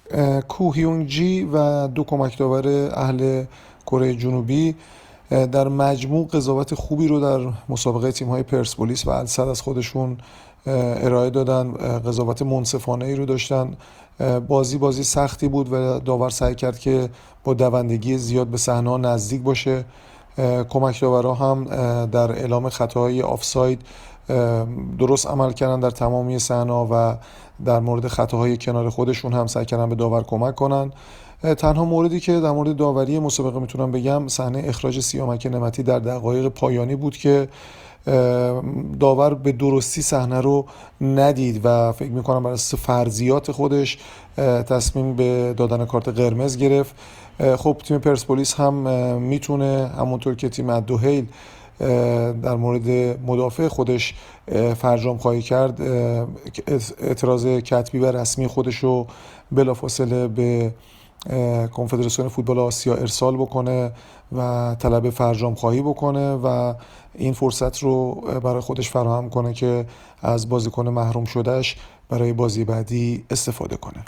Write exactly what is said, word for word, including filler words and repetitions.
کو هیونگ جی و دو کمک داور اهل کره جنوبی در مجموع قضاوت خوبی رو در مسابقه تیم‌های پرسپولیس و السد از خودشون ارائه دادن. قضاوت منصفانه ای رو داشتن. بازی بازی سختی بود و داور سعی کرد که با دوندگی زیاد به صحنه نزدیک باشه. کمک داورها هم در اعلام خطاهای آفساید درست عمل کردن در تمامی صحنه و در مورد خطاهای کنار خودشون هم سعی کردن به داور کمک کنن. تنها موردی که در مورد داوری مسابقه میتونم بگم صحنه اخراج سیامک نعمتی در دقایق پایانی بود که داور به درستی صحنه رو ندید و فکر میکنم بر اساس فرضیات خودش تصمیم به دادن کارت قرمز گرفت. خب تیم پرسپولیس هم میتونه همونطور که تیم الدوحیل در مورد مدافع خودش فرجام خواهی کرد اعتراض کتبی و رسمی خودش رو بلافاصله به کنفدراسیون فوتبال آسیا ارسال بکنه و طلب فرجام خواهی بکنه و این فرصت رو برای خودش فراهم کنه که از بازیکن محروم شدهش برای بازی بعدی استفاده کنه.